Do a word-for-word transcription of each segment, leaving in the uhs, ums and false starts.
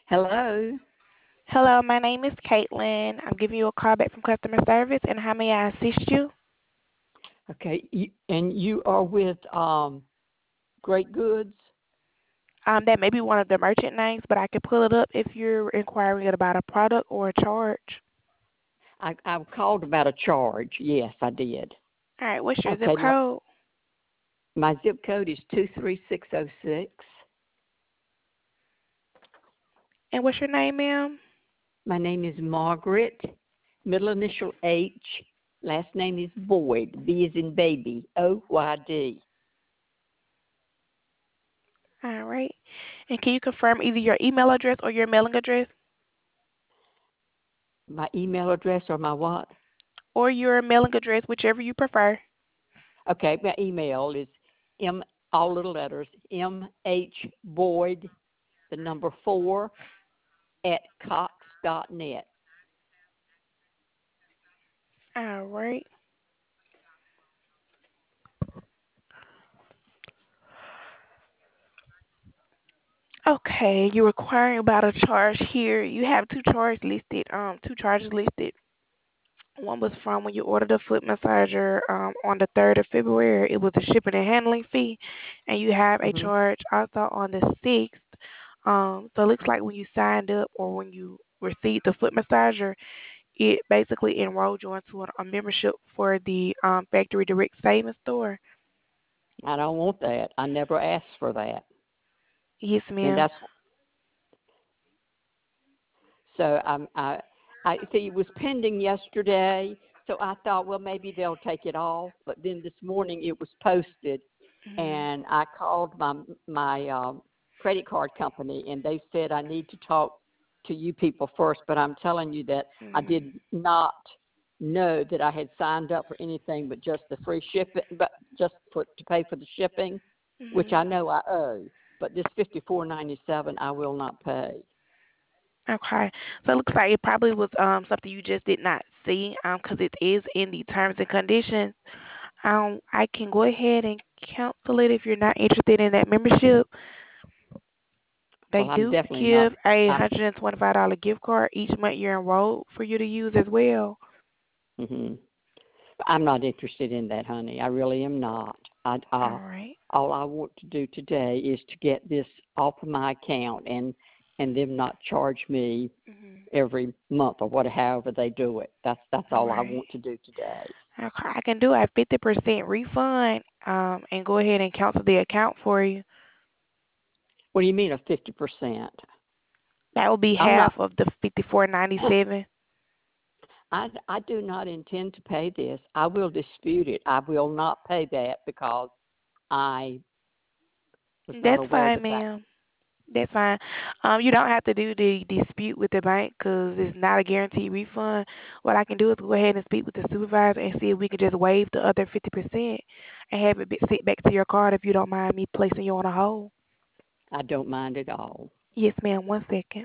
Hello. Hello, my name is Caitlin. I'm giving you a call back from customer service, and how may I assist you? Okay, you, and you are with um, Great Goods. Um, that may be one of the merchant names, but I can pull it up if you're inquiring about a product or a charge. I, I called about a charge. Yes, I did. All right, what's your zip Okay, my, code? my zip code is two three six zero six. And what's your name, ma'am? My name is Margaret. Middle initial H. Last name is Boyd. B is in baby. O Y D. All right. And can you confirm either your email address or your mailing address? My email address or my what? Or your mailing address, whichever you prefer. Okay, my email is M, all little letters, M H Boyd, the number four, at cox dot net. All right. Okay, you're inquiring about a charge here. You have two charges listed, um, two charges listed. One was from when you ordered a foot massager um, on the third of February. It was a shipping and handling fee. And you have a Mm-hmm. charge also on the sixth. Um, so it looks like when you signed up or when you received the foot massager, it basically enrolled you into a, a membership for the um, Factory Direct Savings Store. I don't want that. I never asked for that. Yes, And ma'am. that's so um, I I see it was pending yesterday, so I thought, well, maybe they'll take it off. But then this morning it was posted, Mhm. and I called my my um, credit card company, and they said I need to talk to you people first. But I'm telling you that I Mhm. did not know that I had signed up for anything but just the free shipping, but just for to pay for the shipping, which Mhm. I know I owe. But this fifty four ninety seven I will not pay. Okay. So it looks like it probably was um something you just did not see um because it is in the terms and conditions. Um, I can go ahead and cancel it if you're not interested in that membership. They Well, I'm do definitely not. give a I'm. hundred and twenty-five dollar gift card each month you're enrolled for you to use as well. hmm I'm not interested in that, honey. I really am not. I, All uh, right. all I want to do today is to get this off of my account and and them not charge me Mhm. every month or whatever, however they do it. That's that's All all I right. want to do today. Okay. I can do a fifty percent refund um and go ahead and cancel the account for you. What do you mean a fifty percent? That will be I'm half not. of the fifty-four ninety-seven. I, I do not intend to pay this. I will dispute it. I will not pay that because I was not That's aware fine, that that. ma'am. That's fine. Um, you don't have to do the dispute with the bank because it's not a guaranteed refund. What I can do is go ahead and speak with the supervisor and see if we can just waive the other fifty percent and have it be- sit back to your card if you don't mind me placing you on a hold. I don't mind at all. Yes, ma'am. One second.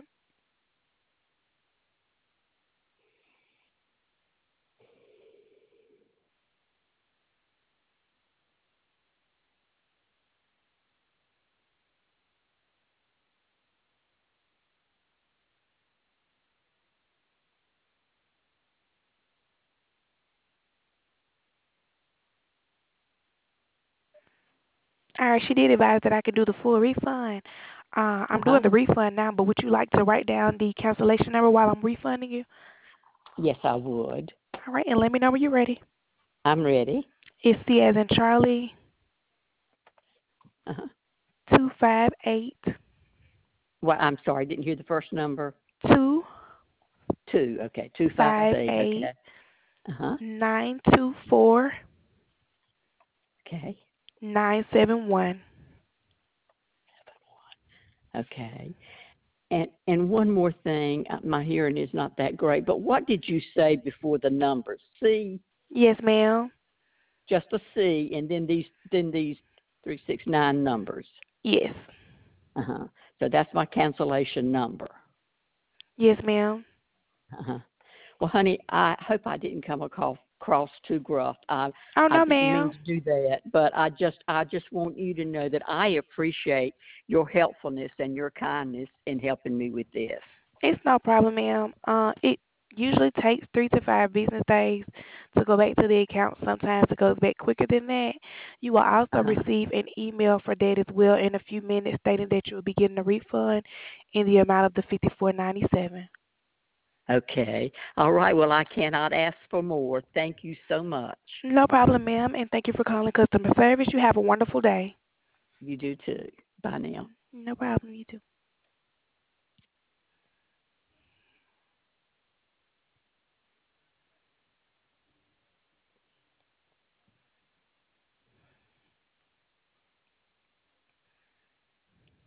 All right, she did advise that I could do the full refund. Uh, Uh I'm huh. doing the refund now, but would you like to write down the cancellation number while I'm refunding you? Yes, I would. All right, and let me know when you're ready. I'm ready. It's C as in Charlie, Uh-huh. two five eight Well, I'm sorry, I didn't hear the first number. two Two. Okay, two five five eight. eight Okay. Uh huh. nine two four Okay. nine seven one. Okay. And and one more thing, uh, my hearing is not that great, but what did you say before the numbers? C, Yes, ma'am. just a C, and then these then these three six nine numbers. Yes. Uh huh. So that's my cancellation number. Yes, ma'am. Uh huh. Well, honey, I hope I didn't come across cross too gruff. I Oh, I no, didn't mean ma'am. to do that, but I just I just want you to know that I appreciate your helpfulness and your kindness in helping me with this. It's no problem, ma'am. Uh, it usually takes three to five business days to go back to the account. Sometimes it goes back quicker than that. You will also Uh-huh. receive an email for that as well in a few minutes stating that you will be getting a refund in the amount of the fifty-four ninety-seven. Okay. All right. Well, I cannot ask for more. Thank you so much. No problem, ma'am, and thank you for calling customer service. You have a wonderful day. You do too. Bye now. No problem. You too.